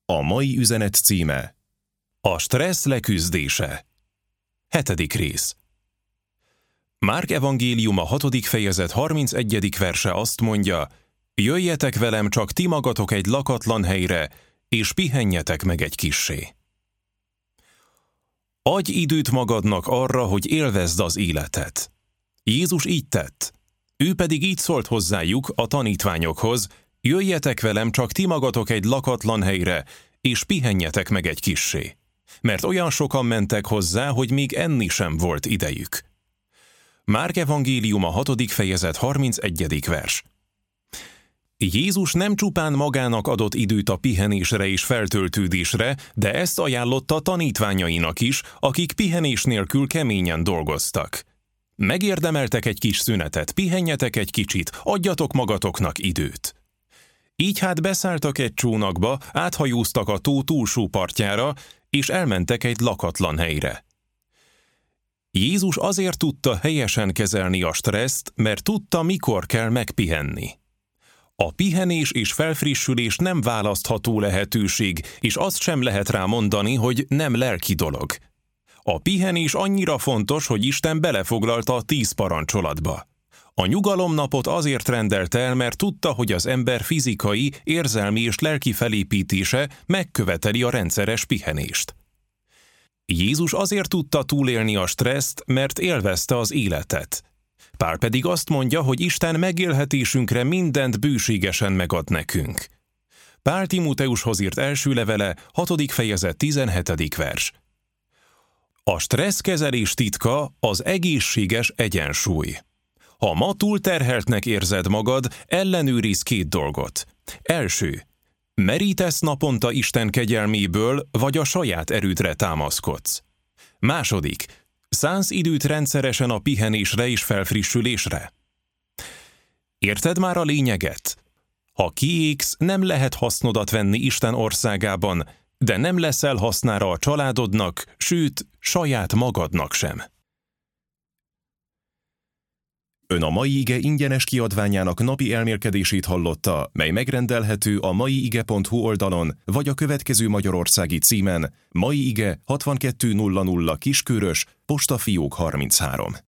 A mai üzenet címe: a stressz leküzdése. 7. rész. Márk evangéliuma 6. fejezet 31. verse azt mondja: jöjjetek velem csak ti magatok egy lakatlan helyre, és pihenjetek meg egy kissé. Adj időt magadnak arra, hogy élvezd az életet. Jézus így tett. Ő pedig így szólt hozzájuk, a tanítványokhoz: jöjjetek velem csak ti magatok egy lakatlan helyre, és pihenjetek meg egy kissé. Mert olyan sokan mentek hozzá, hogy még enni sem volt idejük. Márk evangéliuma 6. fejezet 31. vers. Jézus nem csupán magának adott időt a pihenésre és feltöltődésre, de ezt ajánlotta tanítványainak is, akik pihenés nélkül keményen dolgoztak. Megérdemeltek egy kis szünetet, pihenjetek egy kicsit, adjatok magatoknak időt. Így hát beszálltak egy csónakba, áthajóztak a tó túlsó partjára, és elmentek egy lakatlan helyre. Jézus azért tudta helyesen kezelni a stresszt, mert tudta, mikor kell megpihenni. A pihenés és felfrissülés nem választható lehetőség, és azt sem lehet rá mondani, hogy nem lelki dolog. A pihenés annyira fontos, hogy Isten belefoglalta a 10 parancsolatba. A nyugalomnapot azért rendelte el, mert tudta, hogy az ember fizikai, érzelmi és lelki felépítése megköveteli a rendszeres pihenést. Jézus azért tudta túlélni a stresszt, mert élvezte az életet. Pál pedig azt mondja, hogy Isten megélhetésünkre mindent bőségesen megad nekünk. Pál Timóteushoz írt első levele, 6. fejezet 17. vers. A stresszkezelés titka az egészséges egyensúly. Ha ma túlterheltnek érzed magad, ellenőrizz 2 dolgot. Első, merítesz naponta Isten kegyelméből, vagy a saját erődre támaszkodsz? Második, szánsz időt rendszeresen a pihenésre és felfrissülésre? Érted már a lényeget? Ha kiégsz, nem lehet hasznodat venni Isten országában, de nem leszel hasznára a családodnak, sőt, saját magadnak sem. Ön a Mai Ige ingyenes kiadványának napi elmélkedését hallotta, mely megrendelhető a maiige.hu oldalon, vagy a következő magyarországi címen: Mai Ige 6200 Kiskörös, Postafiók 33.